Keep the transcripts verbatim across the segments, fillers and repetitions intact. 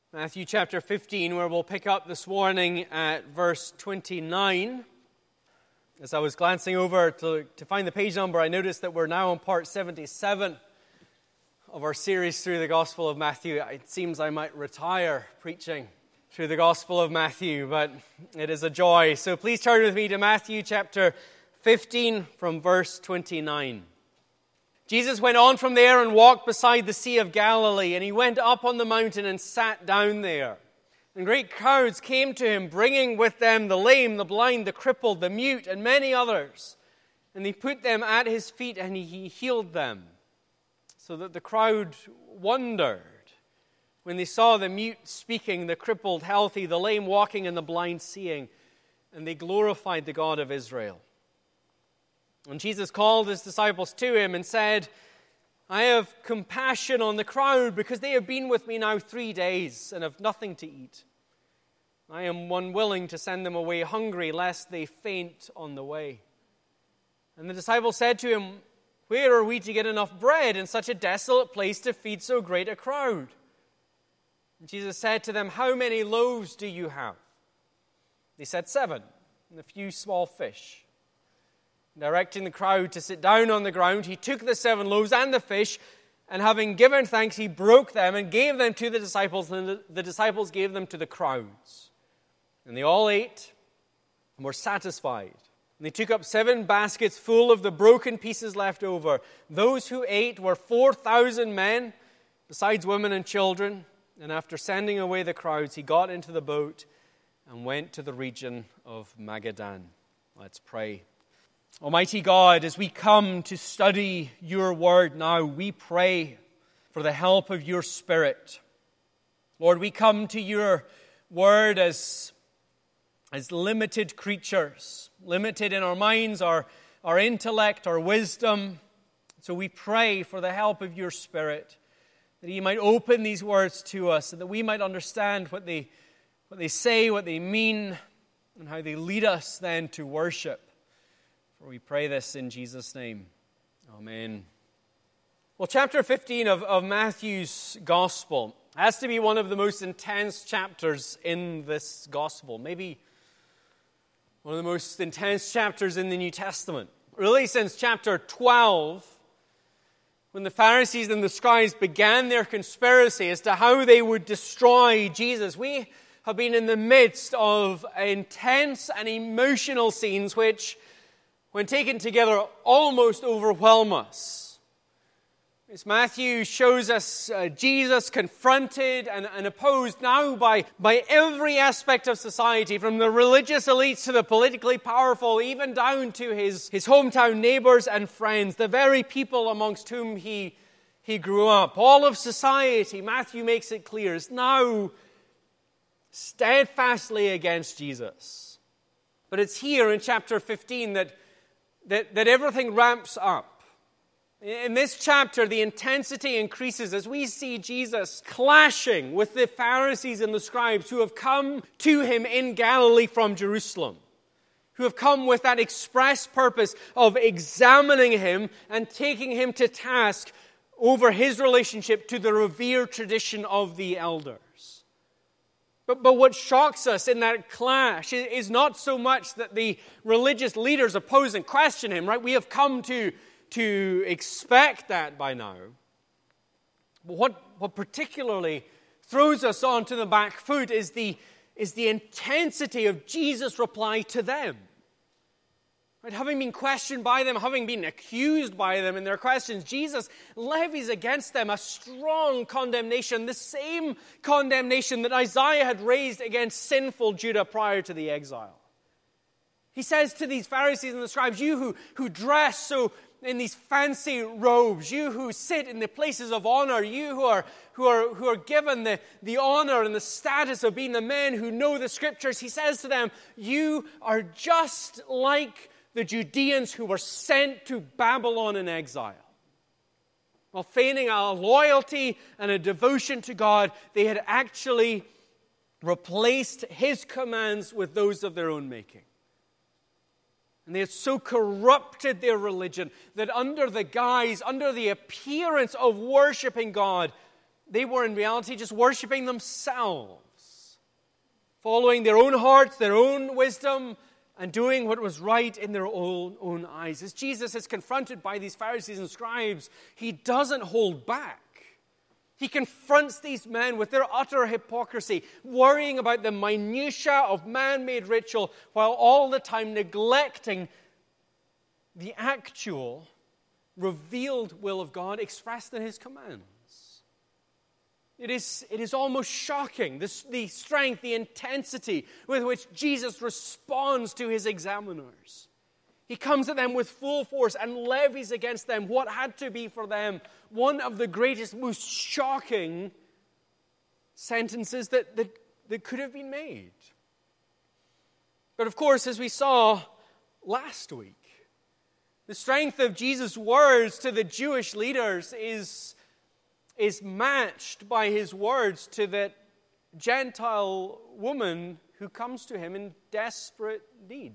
Matthew chapter fifteen, where we'll pick up this morning at verse twenty-nine. As I was glancing over to, to find the page number, I noticed that we're now on part seventy-seven of our series through the Gospel of Matthew. It seems I might retire preaching through the Gospel of Matthew, but it is a joy. So please turn with me to Matthew chapter fifteen from verse twenty-nine. Jesus went on from there and walked beside the Sea of Galilee, and he went up on the mountain and sat down there. And great crowds came to him, bringing with them the lame, the blind, the crippled, the mute, and many others. And he put them at his feet, and he healed them. So that the crowd wondered when they saw the mute speaking, the crippled healthy, the lame walking, and the blind seeing. And they glorified the God of Israel. And Jesus called his disciples to him and said, I have compassion on the crowd because they have been with me now three days and have nothing to eat. I am unwilling to send them away hungry lest they faint on the way. And the disciples said to him, where are we to get enough bread in such a desolate place to feed so great a crowd? And Jesus said to them, how many loaves do you have? They said, seven, and a few small fish. Directing the crowd to sit down on the ground, he took the seven loaves and the fish, and having given thanks, he broke them and gave them to the disciples, and the, the disciples gave them to the crowds. And they all ate and were satisfied. And they took up seven baskets full of the broken pieces left over. Those who ate were four thousand men, besides women and children. And after sending away the crowds, he got into the boat and went to the region of Magadan. Let's pray. Almighty God, as we come to study your word now, we pray for the help of your Spirit. Lord, we come to your word as, as limited creatures, limited in our minds, our, our intellect, our wisdom. So we pray for the help of your Spirit, that he might open these words to us, and that we might understand what they, what they say, what they mean, and how they lead us then to worship. For we pray this in Jesus' name. Amen. Well, chapter fifteen of, of Matthew's Gospel has to be one of the most intense chapters in this Gospel. Maybe one of the most intense chapters in the New Testament. Really, since chapter twelve, when the Pharisees and the scribes began their conspiracy as to how they would destroy Jesus, we have been in the midst of intense and emotional scenes which, when taken together, almost overwhelm us. As Matthew shows us uh, Jesus confronted and, and opposed now by, by every aspect of society, from the religious elites to the politically powerful, even down to his, his hometown neighbors and friends, the very people amongst whom he, he grew up. All of society, Matthew makes it clear, is now steadfastly against Jesus. But it's here in chapter fifteen that That, that everything ramps up. In this chapter, the intensity increases as we see Jesus clashing with the Pharisees and the scribes who have come to him in Galilee from Jerusalem, who have come with that express purpose of examining him and taking him to task over his relationship to the revered tradition of the elders. But, but what shocks us in that clash is not so much that the religious leaders oppose and question him, right? We have come to, to expect that by now. But what, what particularly throws us onto the back foot is the, is the intensity of Jesus' reply to them. Right? Having been questioned by them, having been accused by them in their questions, Jesus levies against them a strong condemnation, the same condemnation that Isaiah had raised against sinful Judah prior to the exile. He says to these Pharisees and the scribes, you who, who dress so in these fancy robes, you who sit in the places of honor, you who are, who are, who are given the, the honor and the status of being the men who know the Scriptures, he says to them, you are just like the Judeans who were sent to Babylon in exile. While feigning a loyalty and a devotion to God, they had actually replaced his commands with those of their own making. And they had so corrupted their religion that under the guise, under the appearance of worshiping God, they were in reality just worshiping themselves, following their own hearts, their own wisdom, and doing what was right in their own, own eyes. As Jesus is confronted by these Pharisees and scribes, he doesn't hold back. He confronts these men with their utter hypocrisy, worrying about the minutiae of man-made ritual, while all the time neglecting the actual, revealed will of God expressed in his commands. It is, it is almost shocking, this, the strength, the intensity with which Jesus responds to his examiners. He comes at them with full force and levies against them what had to be for them one of the greatest, most shocking sentences that, that, that could have been made. But of course, as we saw last week, the strength of Jesus' words to the Jewish leaders is is matched by his words to that Gentile woman who comes to him in desperate need.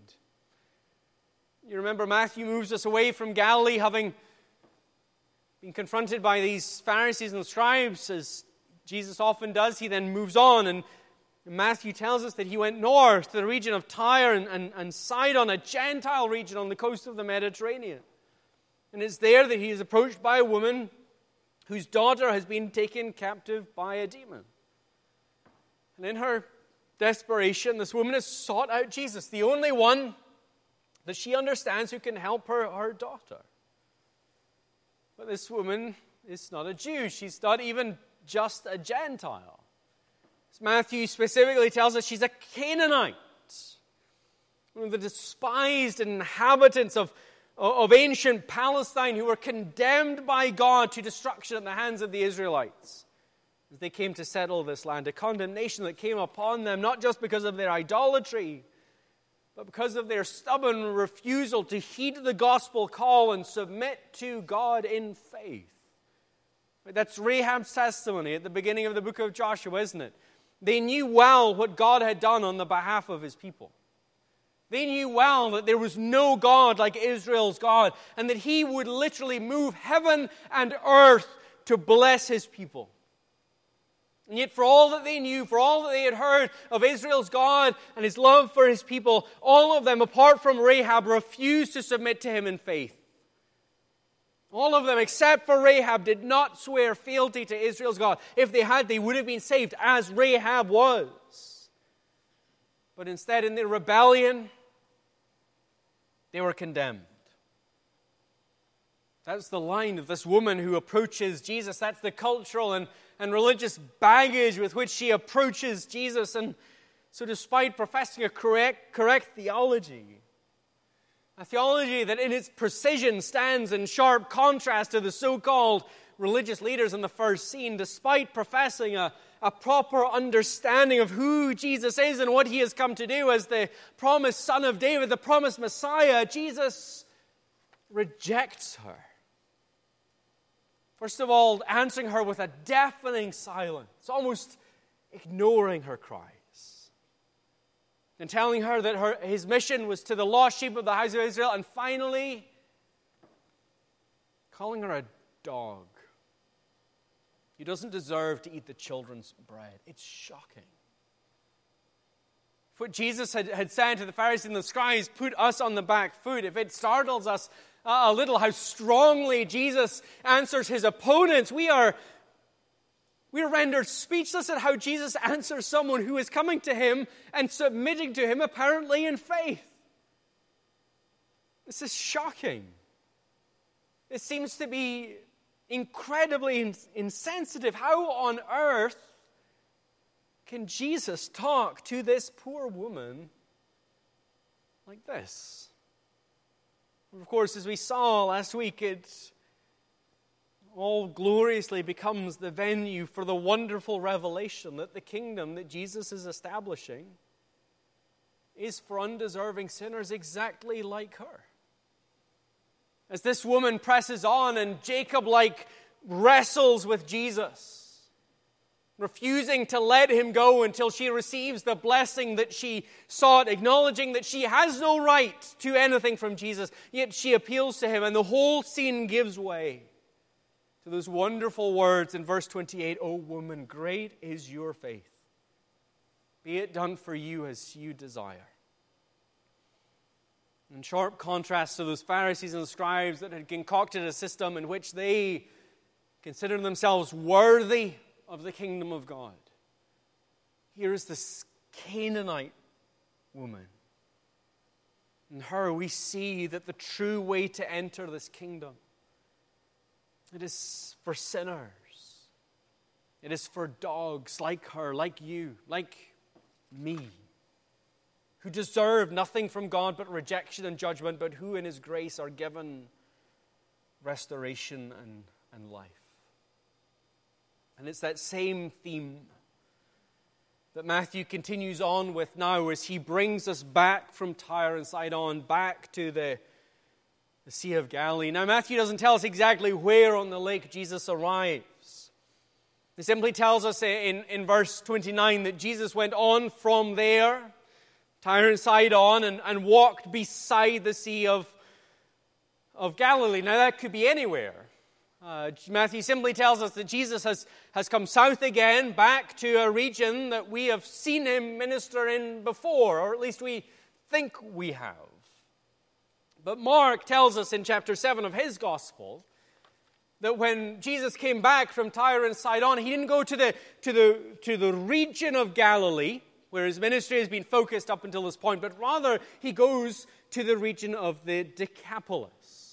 You remember Matthew moves us away from Galilee, having been confronted by these Pharisees and scribes, as Jesus often does. He then moves on, and Matthew tells us that he went north to the region of Tyre and, and, and Sidon, a Gentile region on the coast of the Mediterranean. And it's there that he is approached by a woman whose daughter has been taken captive by a demon. And in her desperation, this woman has sought out Jesus, the only one that she understands who can help her, her daughter. But this woman is not a Jew. She's not even just a Gentile. As Matthew specifically tells us, she's a Canaanite, one of the despised inhabitants of of ancient Palestine who were condemned by God to destruction at the hands of the Israelites as they came to settle this land. A condemnation that came upon them not just because of their idolatry, but because of their stubborn refusal to heed the gospel call and submit to God in faith. That's Rahab's testimony at the beginning of the book of Joshua, isn't it? They knew well what God had done on the behalf of his people. They knew well that there was no God like Israel's God, and that he would literally move heaven and earth to bless his people. And yet for all that they knew, for all that they had heard of Israel's God and his love for his people, all of them, apart from Rahab, refused to submit to him in faith. All of them, except for Rahab, did not swear fealty to Israel's God. If they had, they would have been saved, as Rahab was. But instead, in their rebellion, they were condemned. That's the line of this woman who approaches Jesus. That's the cultural and, and religious baggage with which she approaches Jesus. And so despite professing a correct, correct theology, a theology that in its precision stands in sharp contrast to the so-called religious leaders in the first scene, despite professing a, a proper understanding of who Jesus is and what he has come to do as the promised Son of David, the promised Messiah, Jesus rejects her. First of all, answering her with a deafening silence, almost ignoring her cries, and telling her that her, his mission was to the lost sheep of the house of Israel, and finally calling her a dog. He doesn't deserve to eat the children's bread. It's shocking. What Jesus had, had said to the Pharisees and the scribes put us on the back foot. If it startles us uh, a little how strongly Jesus answers his opponents, we are, we are rendered speechless at how Jesus answers someone who is coming to him and submitting to him apparently in faith. This is shocking. It seems to be incredibly insensitive. How on earth can Jesus talk to this poor woman like this? Of course, as we saw last week, it all gloriously becomes the venue for the wonderful revelation that the kingdom that Jesus is establishing is for undeserving sinners exactly like her. As this woman presses on and Jacob like wrestles with Jesus, refusing to let him go until she receives the blessing that she sought, acknowledging that she has no right to anything from Jesus, yet she appeals to him and the whole scene gives way. to those wonderful words in verse twenty-eight, "O woman, great is your faith. Be it done for you as you desire." In sharp contrast to those Pharisees and scribes that had concocted a system in which they considered themselves worthy of the kingdom of God, here is this Canaanite woman. In her we see that the true way to enter this kingdom, it is for sinners. It is for dogs like her, like you, like me, who deserve nothing from God but rejection and judgment, but who in His grace are given restoration and, and life. And it's that same theme that Matthew continues on with now as he brings us back from Tyre and Sidon, back to the, the Sea of Galilee. Now, Matthew doesn't tell us exactly where on the lake Jesus arrives. He simply tells us in, in verse twenty-nine that Jesus went on from there, Tyre and Sidon, and, and walked beside the Sea of, of Galilee. Now, that could be anywhere. Uh, Matthew simply tells us that Jesus has, has come south again, back to a region that we have seen Him minister in before, or at least we think we have. But Mark tells us in chapter seven of his Gospel that when Jesus came back from Tyre and Sidon, He didn't go to the, to the, to the region of Galilee, where His ministry has been focused up until this point, but rather He goes to the region of the Decapolis.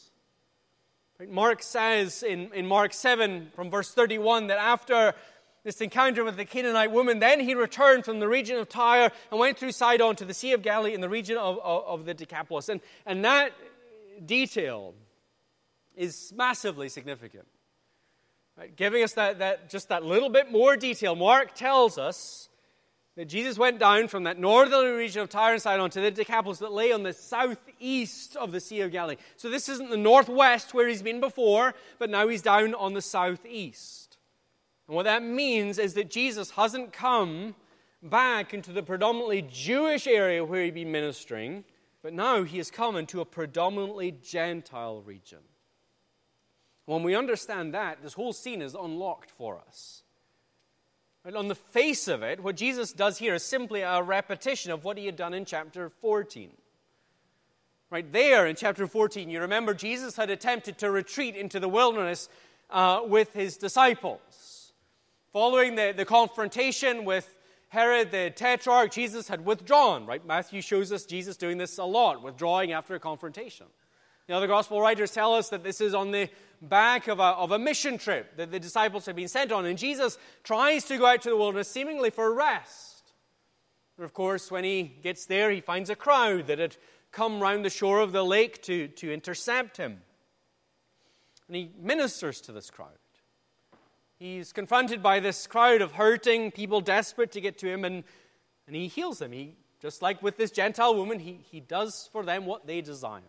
Mark says in, in Mark seven from verse thirty-one that after this encounter with the Canaanite woman, then He returned from the region of Tyre and went through Sidon to the Sea of Galilee in the region of, of, of the Decapolis. And, and that detail is massively significant. Right? Giving us that, that just that little bit more detail, Mark tells us that Jesus went down from that northern region of Tyre and Sidon to the Decapolis that lay on the southeast of the Sea of Galilee. So this isn't the northwest where He's been before, but now He's down on the southeast. And what that means is that Jesus hasn't come back into the predominantly Jewish area where He'd been ministering, but now He has come into a predominantly Gentile region. When we understand that, this whole scene is unlocked for us. Right, on the face of it, what Jesus does here is simply a repetition of what He had done in chapter fourteen. Right there in chapter fourteen, you remember Jesus had attempted to retreat into the wilderness uh, with His disciples. Following the, the confrontation with Herod the Tetrarch, Jesus had withdrawn. Right? Matthew shows us Jesus doing this a lot, withdrawing after a confrontation. The other gospel writers tell us that this is on the back of a, of a mission trip that the disciples have been sent on. And Jesus tries to go out to the wilderness seemingly for rest. But of course, when He gets there, He finds a crowd that had come round the shore of the lake to, to intercept Him. And He ministers to this crowd. He's confronted by this crowd of hurting people desperate to get to Him, and, and He heals them. He, just like with this Gentile woman, he, he does for them what they desire.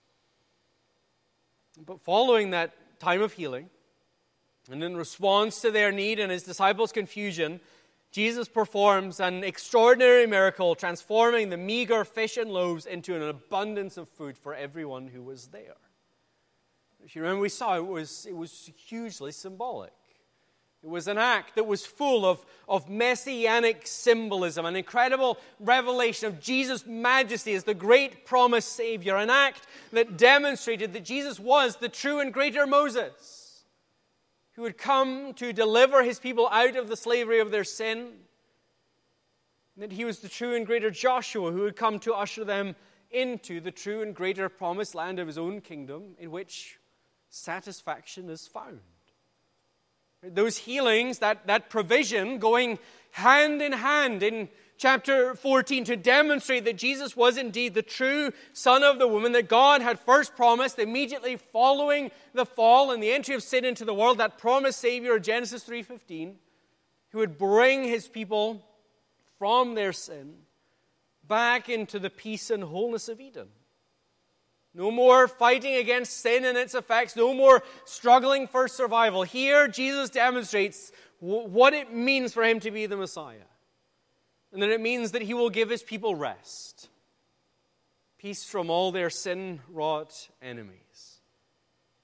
But following that time of healing, and in response to their need and His disciples' confusion, Jesus performs an extraordinary miracle, transforming the meager fish and loaves into an abundance of food for everyone who was there. If you remember, we saw it was, it was hugely symbolic. It was an act that was full of, of messianic symbolism, an incredible revelation of Jesus' majesty as the great promised Savior, an act that demonstrated that Jesus was the true and greater Moses, who had come to deliver His people out of the slavery of their sin, and that He was the true and greater Joshua, who had come to usher them into the true and greater promised land of His own kingdom, in which satisfaction is found. Those healings, that, that provision going hand in hand in chapter fourteen to demonstrate that Jesus was indeed the true Son of the woman that God had first promised immediately following the fall and the entry of sin into the world, that promised Savior of Genesis three fifteen, who would bring His people from their sin back into the peace and wholeness of Eden. No more fighting against sin and its effects. No more struggling for survival. Here, Jesus demonstrates w- what it means for Him to be the Messiah. And that it means that He will give His people rest. Peace from all their sin-wrought enemies.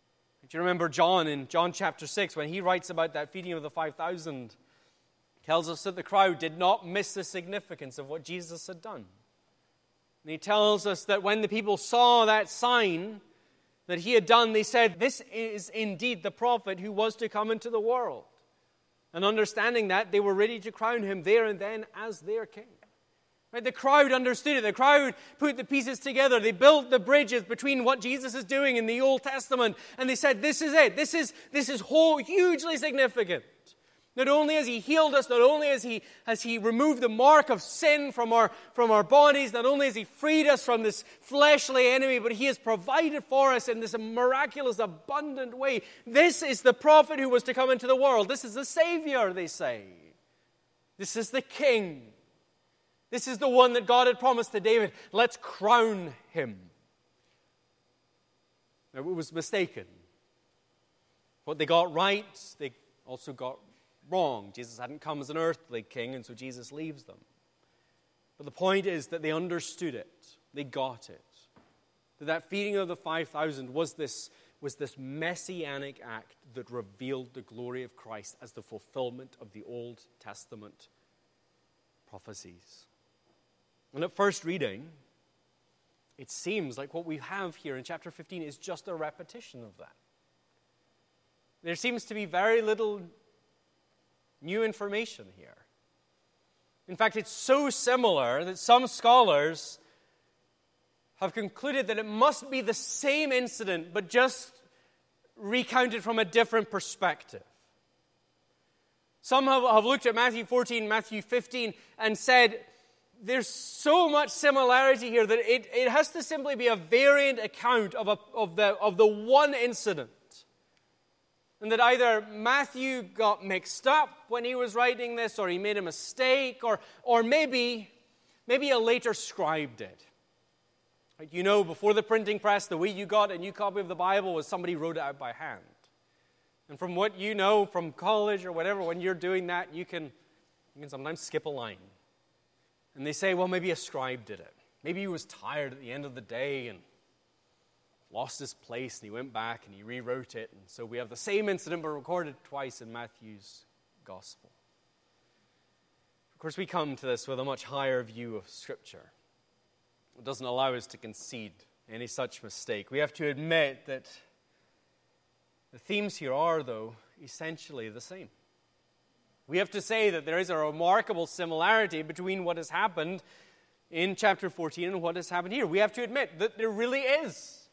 Do you remember John in John chapter six when he writes about that feeding of the five thousand? Tells us that the crowd did not miss the significance of what Jesus had done. And he tells us that when the people saw that sign that he had done, they said, "This is indeed the prophet who was to come into the world." And understanding that, they were ready to crown him there and then as their king. Right? The crowd understood it. The crowd put the pieces together. They built the bridges between what Jesus is doing in the Old Testament. And they said, this is it. This is, this is whole, hugely significant. Not only has he healed us, not only has he, has he removed the mark of sin from our, from our bodies, not only has he freed us from this fleshly enemy, but he has provided for us in this miraculous, abundant way. This is the prophet who was to come into the world. This is the Savior, they say. This is the King. This is the one that God had promised to David. Let's crown him. Now, it was mistaken. What they got right, they also got wrong. Jesus hadn't come as an earthly king, and so Jesus leaves them. But the point is that they understood it. They got it. That that feeding of the five thousand was this, was this messianic act that revealed the glory of Christ as the fulfillment of the Old Testament prophecies. And at first reading, it seems like what we have here in chapter fifteen is just a repetition of that. There seems to be very little new information here. In fact, it's so similar that some scholars have concluded that it must be the same incident, but just recounted from a different perspective. Some have, have looked at Matthew fourteen, Matthew fifteen, and said, there's so much similarity here that it, it has to simply be a variant account of, a, of, the, of the one incident. And that either Matthew got mixed up when he was writing this, or he made a mistake, or, or maybe, maybe a later scribe did. Like, you know, before the printing press, the way you got a new copy of the Bible was somebody wrote it out by hand. And from what you know from college or whatever, when you're doing that, you can, you can sometimes skip a line. And they say, well, maybe a scribe did it. Maybe he was tired at the end of the day and lost his place, and he went back and he rewrote it. And so we have the same incident but recorded twice in Matthew's gospel. Of course, we come to this with a much higher view of Scripture. It doesn't allow us to concede any such mistake. We have to admit that the themes here are, though, essentially the same. We have to say that there is a remarkable similarity between what has happened in chapter fourteen and what has happened here. We have to admit that there really is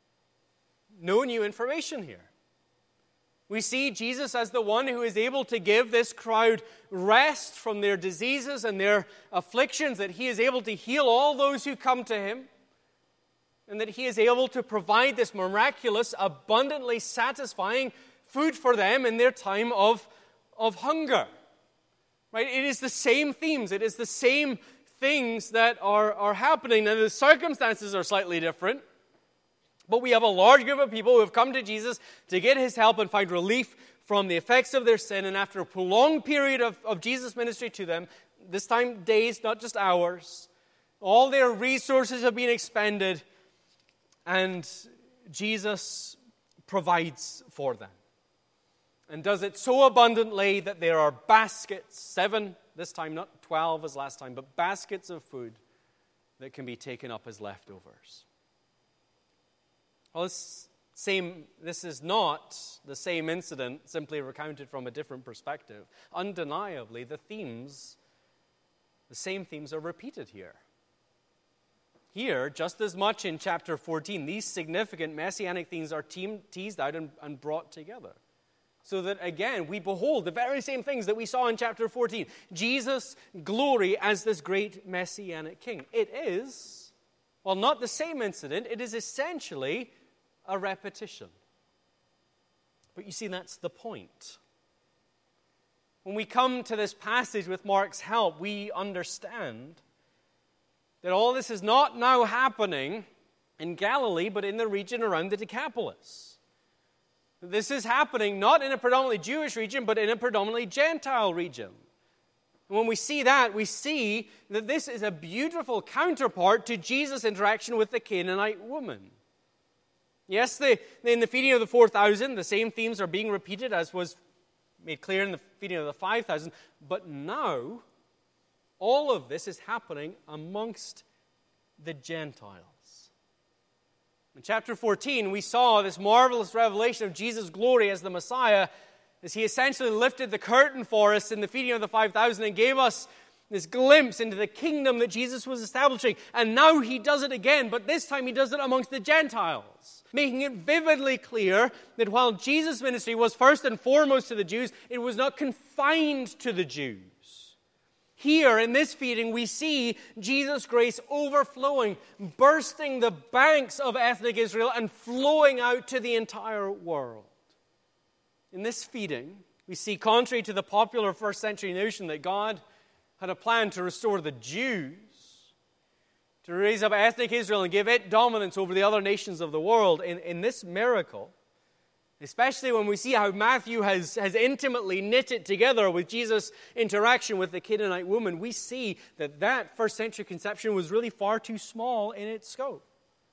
no new information here. We see Jesus as the one who is able to give this crowd rest from their diseases and their afflictions, that he is able to heal all those who come to him, and that he is able to provide this miraculous, abundantly satisfying food for them in their time of, of hunger. Right? It is the same themes. It is the same things that are, are happening. Now, the circumstances are slightly different. But we have a large group of people who have come to Jesus to get his help and find relief from the effects of their sin. And after a prolonged period of, of Jesus' ministry to them, this time days, not just hours, all their resources have been expended, and Jesus provides for them. And does it so abundantly that there are baskets, seven this time, not twelve as last time, but baskets of food that can be taken up as leftovers. Well, this, same, this is not the same incident, simply recounted from a different perspective. Undeniably, the themes, the same themes are repeated here. Here, just as much in chapter fourteen, these significant messianic themes are team, teased out and, and brought together. So that, again, we behold the very same things that we saw in chapter fourteen. Jesus' glory as this great messianic king. It is, well, not the same incident, it is essentially a repetition. But you see, that's the point. When we come to this passage with Mark's help, we understand that all this is not now happening in Galilee, but in the region around the Decapolis. This is happening not in a predominantly Jewish region, but in a predominantly Gentile region. And when we see that, we see that this is a beautiful counterpart to Jesus' interaction with the Canaanite woman. Yes, the, in the feeding of the four thousand, the same themes are being repeated as was made clear in the feeding of the five thousand. But now, all of this is happening amongst the Gentiles. In chapter fourteen, we saw this marvelous revelation of Jesus' glory as the Messiah, as he essentially lifted the curtain for us in the feeding of the five thousand and gave us this glimpse into the kingdom that Jesus was establishing. And now he does it again, but this time he does it amongst the Gentiles, making it vividly clear that while Jesus' ministry was first and foremost to the Jews, it was not confined to the Jews. Here in this feeding, we see Jesus' grace overflowing, bursting the banks of ethnic Israel and flowing out to the entire world. In this feeding, we see, contrary to the popular first century notion that God had a plan to restore the Jews, to raise up ethnic Israel and give it dominance over the other nations of the world, in, in this miracle, especially when we see how Matthew has, has intimately knit it together with Jesus' interaction with the Canaanite woman, we see that that first century conception was really far too small in its scope.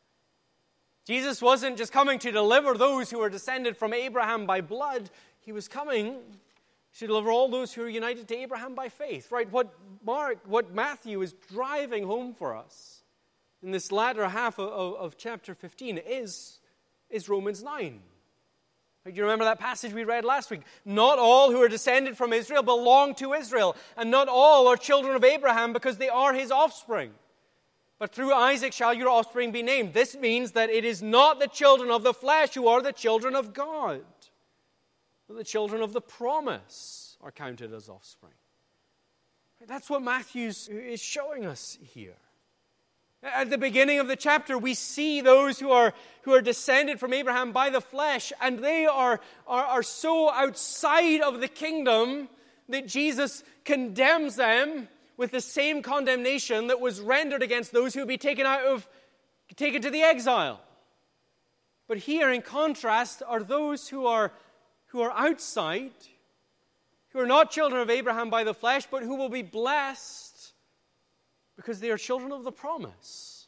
Jesus wasn't just coming to deliver those who were descended from Abraham by blood. He was coming to deliver all those who are united to Abraham by faith. Right? What Mark, what Matthew is driving home for us in this latter half of, of, of chapter fifteen is, is Romans nine. Do you remember that passage we read last week? Not all who are descended from Israel belong to Israel, and not all are children of Abraham because they are his offspring. But through Isaac shall your offspring be named. This means that it is not the children of the flesh who are the children of God, but the children of the promise are counted as offspring. That's what Matthew is showing us here. At the beginning of the chapter, we see those who are, who are descended from Abraham by the flesh, and they are, are, are so outside of the kingdom that Jesus condemns them with the same condemnation that was rendered against those who would be taken out of, taken to the exile. But here, in contrast, are those who are, who are outside, who are not children of Abraham by the flesh, but who will be blessed because they are children of the promise.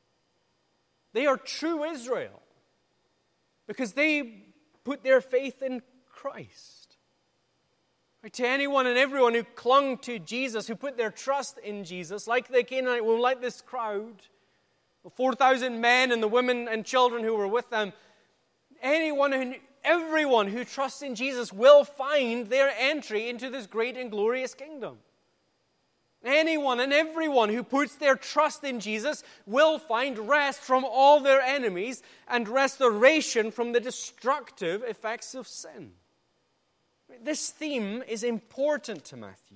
They are true Israel because they put their faith in Christ. Right, to anyone and everyone who clung to Jesus, who put their trust in Jesus, like the Canaanite woman, like this crowd, the four thousand men and the women and children who were with them, anyone who, everyone who trusts in Jesus will find their entry into this great and glorious kingdom. Anyone and everyone who puts their trust in Jesus will find rest from all their enemies and restoration from the destructive effects of sin. This theme is important to Matthew.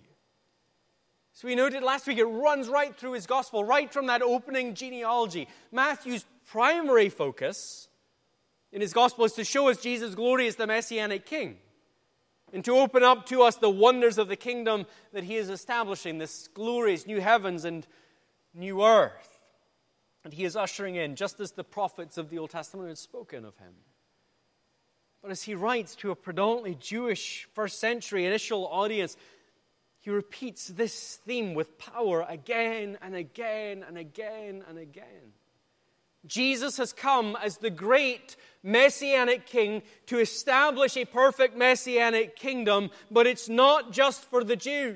So we noted last week, it runs right through his gospel, right from that opening genealogy. Matthew's primary focus in his gospel is to show us Jesus' glory as the Messianic King, and to open up to us the wonders of the kingdom that he is establishing, this glorious new heavens and new earth. And he is ushering in, just as the prophets of the Old Testament had spoken of him. But as he writes to a predominantly Jewish first century initial audience, he repeats this theme with power again and again and again and again. Jesus has come as the great Messianic King to establish a perfect Messianic kingdom, but it's not just for the Jews.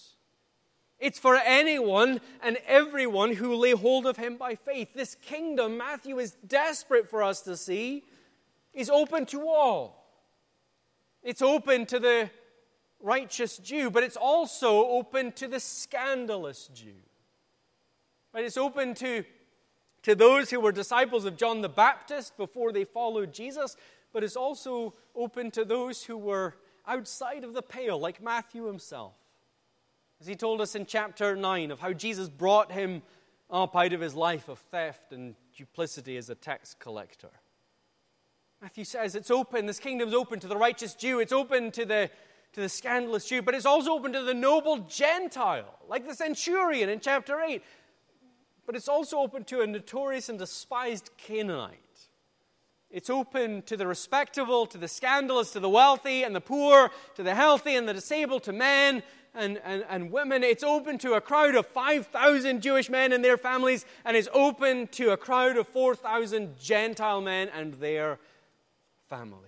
It's for anyone and everyone who lay hold of him by faith. This kingdom, Matthew is desperate for us to see, is open to all. It's open to the righteous Jew, but it's also open to the scandalous Jew. Right? It's open to to those who were disciples of John the Baptist before they followed Jesus, but it's also open to those who were outside of the pale, like Matthew himself. As he told us in chapter nine of how Jesus brought him up out of his life of theft and duplicity as a tax collector. Matthew says it's open, this kingdom's open to the righteous Jew, it's open to the, to the scandalous Jew, but it's also open to the noble Gentile, like the centurion in chapter eight. But it's also open to a notorious and despised Canaanite. It's open to the respectable, to the scandalous, to the wealthy and the poor, to the healthy and the disabled, to men and, and, and women. It's open to a crowd of five thousand Jewish men and their families, and it's open to a crowd of four thousand Gentile men and their families.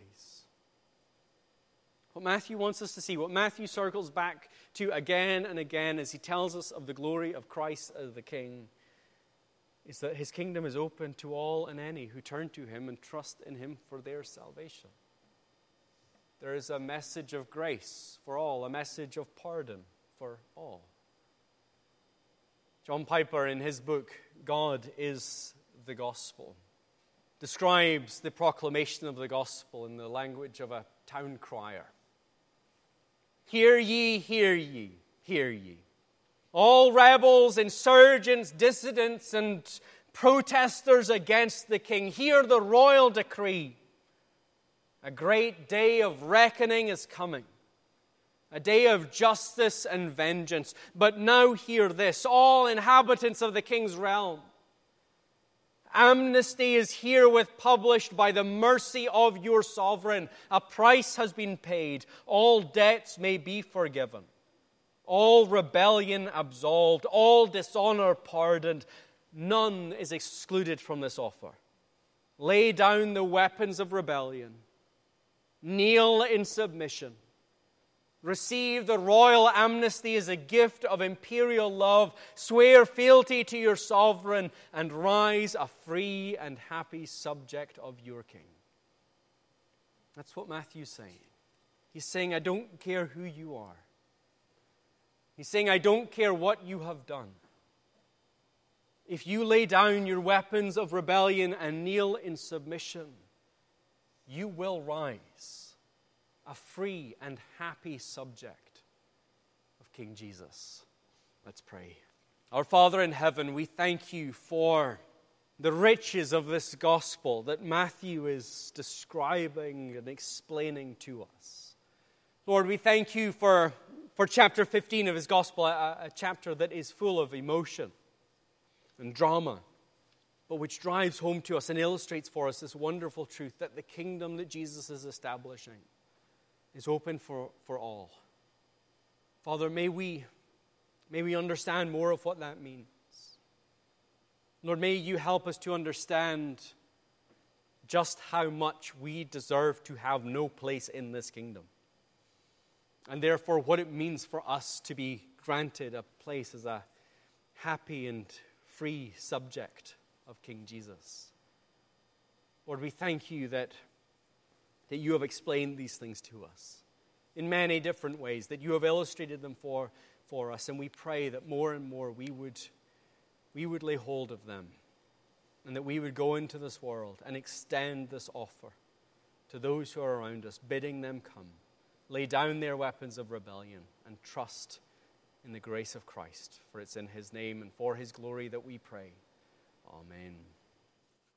What Matthew wants us to see, what Matthew circles back to again and again as he tells us of the glory of Christ as the King, is that his kingdom is open to all and any who turn to him and trust in him for their salvation. There is a message of grace for all, a message of pardon for all. John Piper, in his book, God is the Gospel, describes the proclamation of the gospel in the language of a town crier. Hear ye, hear ye, hear ye. All rebels, insurgents, dissidents, and protesters against the king, hear the royal decree. A great day of reckoning is coming, a day of justice and vengeance. But now hear this, all inhabitants of the king's realm. Amnesty is herewith published by the mercy of your sovereign. A price has been paid. All debts may be forgiven. All rebellion absolved. All dishonor pardoned. None is excluded from this offer. Lay down the weapons of rebellion. Kneel in submission. Receive the royal amnesty as a gift of imperial love. Swear fealty to your sovereign and rise a free and happy subject of your king. That's what Matthew's saying. He's saying, I don't care who you are. He's saying, I don't care what you have done. If you lay down your weapons of rebellion and kneel in submission, you will rise a free and happy subject of King Jesus. Let's pray. Our Father in heaven, we thank you for the riches of this gospel that Matthew is describing and explaining to us. Lord, we thank you for, for chapter fifteen of his gospel, a, a chapter that is full of emotion and drama, but which drives home to us and illustrates for us this wonderful truth that the kingdom that Jesus is establishing is open for, for all. Father, may we, may we understand more of what that means. Lord, may you help us to understand just how much we deserve to have no place in this kingdom. And therefore, what it means for us to be granted a place as a happy and free subject of King Jesus. Lord, we thank you that that you have explained these things to us in many different ways, that you have illustrated them for, for us, and we pray that more and more we would, we would lay hold of them, and that we would go into this world and extend this offer to those who are around us, bidding them come, lay down their weapons of rebellion, and trust in the grace of Christ. For it's in his name and for his glory that we pray. Amen.